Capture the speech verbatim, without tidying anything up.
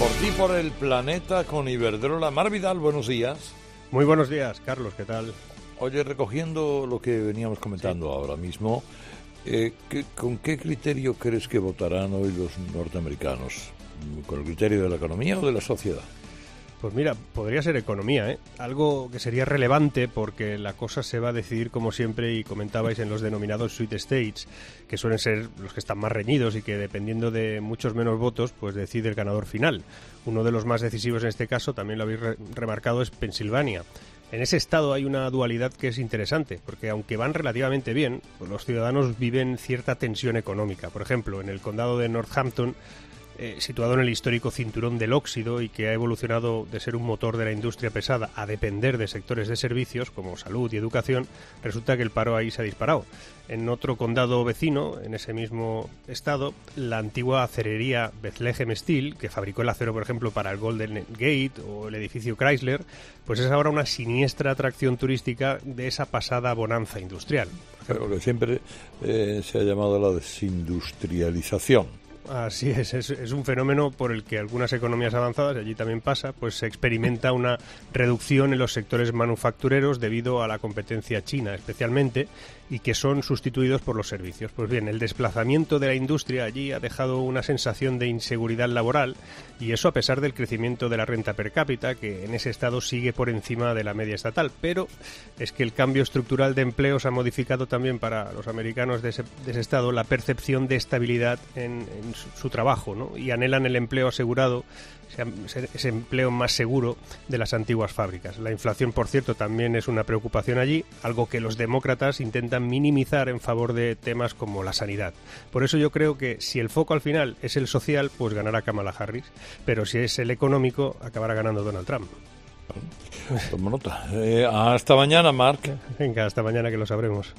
Por ti, por el planeta, con Iberdrola. Mar Vidal, buenos días. Muy buenos días, Carlos, ¿qué tal? Oye, recogiendo lo que veníamos comentando sí. ahora mismo, eh, ¿qué, ¿con qué criterio crees que votarán hoy los norteamericanos? ¿Con el criterio de la economía o de la sociedad? Pues mira, podría ser economía, ¿eh? Algo que sería relevante porque la cosa se va a decidir, como siempre, y comentabais, en los denominados Sweet States, que suelen ser los que están más reñidos y que, dependiendo de muchos menos votos, pues decide el ganador final. Uno de los más decisivos en este caso, también lo habéis re- remarcado, es Pensilvania. En ese estado hay una dualidad que es interesante, porque aunque van relativamente bien, pues los ciudadanos viven cierta tensión económica. Por ejemplo, en el condado de Northampton, Eh, situado en el histórico cinturón del óxido y que ha evolucionado de ser un motor de la industria pesada a depender de sectores de servicios como salud y educación, resulta que el paro ahí se ha disparado. En otro condado vecino, en ese mismo estado, la antigua acerería Bethlehem Steel, que fabricó el acero, por ejemplo, para el Golden Gate o el edificio Chrysler, pues es ahora una siniestra atracción turística de esa pasada bonanza industrial. Pero que siempre eh, se ha llamado la desindustrialización. Así es, es, es un fenómeno por el que algunas economías avanzadas, y allí también pasa, pues se experimenta una reducción en los sectores manufactureros debido a la competencia china especialmente, y que son sustituidos por los servicios. Pues bien, el desplazamiento de la industria allí ha dejado una sensación de inseguridad laboral, y eso a pesar del crecimiento de la renta per cápita, que en ese estado sigue por encima de la media estatal. Pero es que el cambio estructural de empleos ha modificado también para los americanos de ese, de ese estado la percepción de estabilidad en, en su, su trabajo, ¿no? Y anhelan el empleo asegurado, ese empleo más seguro de las antiguas fábricas. La inflación, por cierto, también es una preocupación allí, algo que los demócratas intentan minimizar en favor de temas como la sanidad. Por eso yo creo que si el foco al final es el social, pues ganará Kamala Harris, pero si es el económico, acabará ganando Donald Trump. Tomo nota. Eh, hasta mañana, Marc. Venga, hasta mañana que lo sabremos.